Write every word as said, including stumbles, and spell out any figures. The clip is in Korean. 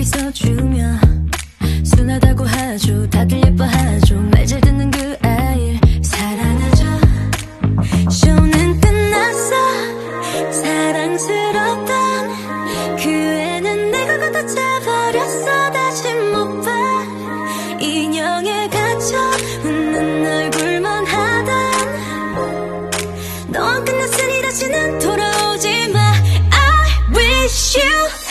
있어주며 순하다고 하죠. 다들 예뻐하죠. 말 잘 듣는 그 아이 사랑하죠. 쇼는 끝났어. 사랑스럽던 그 애는 내가 걷어차버렸어. 다시 못 봐. 인형에 갇혀 웃는 얼굴만 하던 넌 끝났으니 다시는 돌아오지 마. I wish you